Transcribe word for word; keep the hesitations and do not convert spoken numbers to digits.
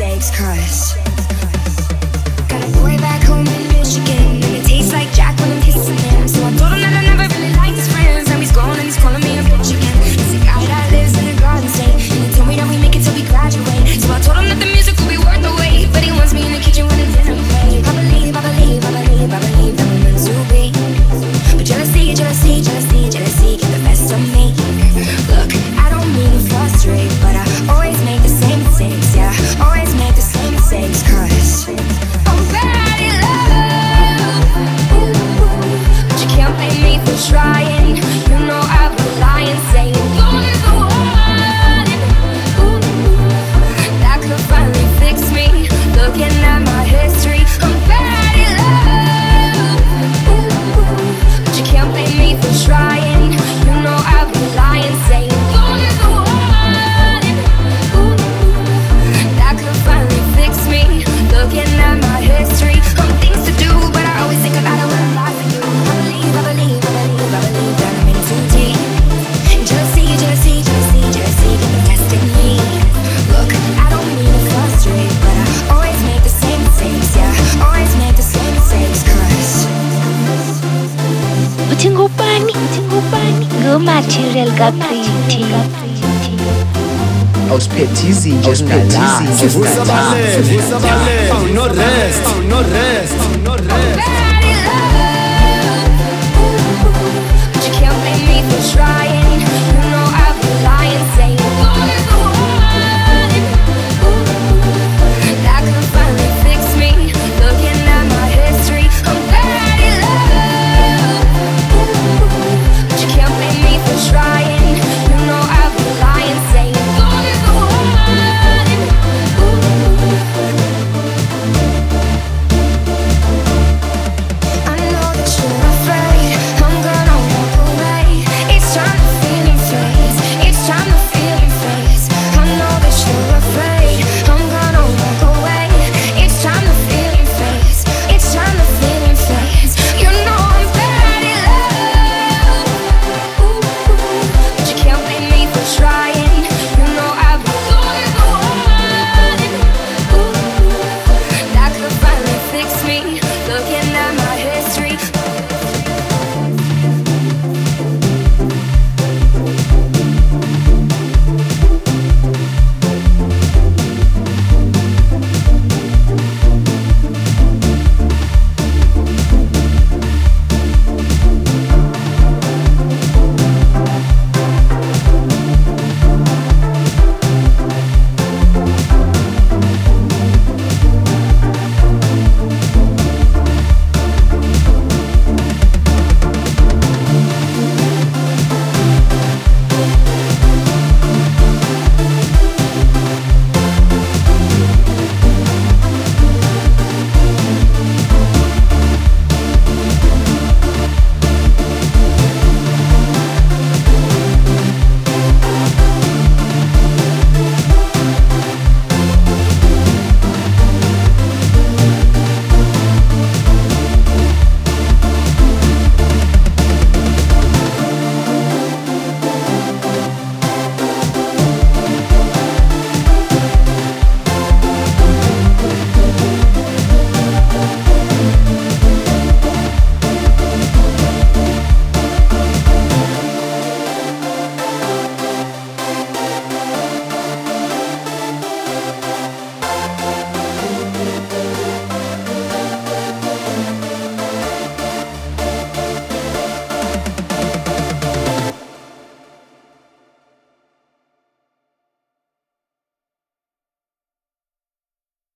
mistakes, cause got a boy back home in Michigan, and it tastes like Jack when I'm kissing him. So I told him that I never really liked his friends. Now he's gone and he's calling me a bitch again. He's a guy that lives in a garden state, and he told me that we make it till we graduate. So I told him that the music will be worth the wait, but he wants me in the kitchen when it's dinner plate. I believe, I believe, I believe, I believe that we're meant to be. But jealousy, jealousy, jealousy, jealousy get the best of me. Look, I don't mean to frustrate, but I always make the same mistakes, yeah. Always make the same mistakes, cause I'm bad in love. Ooh, but you can't blame me for trying. You know I've been lying, saying you're the one. Ooh, that could finally fix me. Looking at my history, I'm bad in love. Ooh, but you can't blame me for trying. You know I've been lying, saying you're the one. Ooh, that could finally fix me. Looking at my history, I'm things to do, but I always think about it when I'm laughing you. I believe, I believe, I believe, I believe that I'm in too deep. Jealousy, jealousy, jealousy, jealousy get the best in me. Look, I don't mean to frustrate, but I always make the same mistakes, yeah. Always make the same mistakes, cause Uchingupani, uchingupani, go material gapiti. Aos petizzi, just petizzi, just Usabalele, usabalele, oh no rest, oh no rest, oh no rest. bad in love. Ooh, but you can't blame me for trying.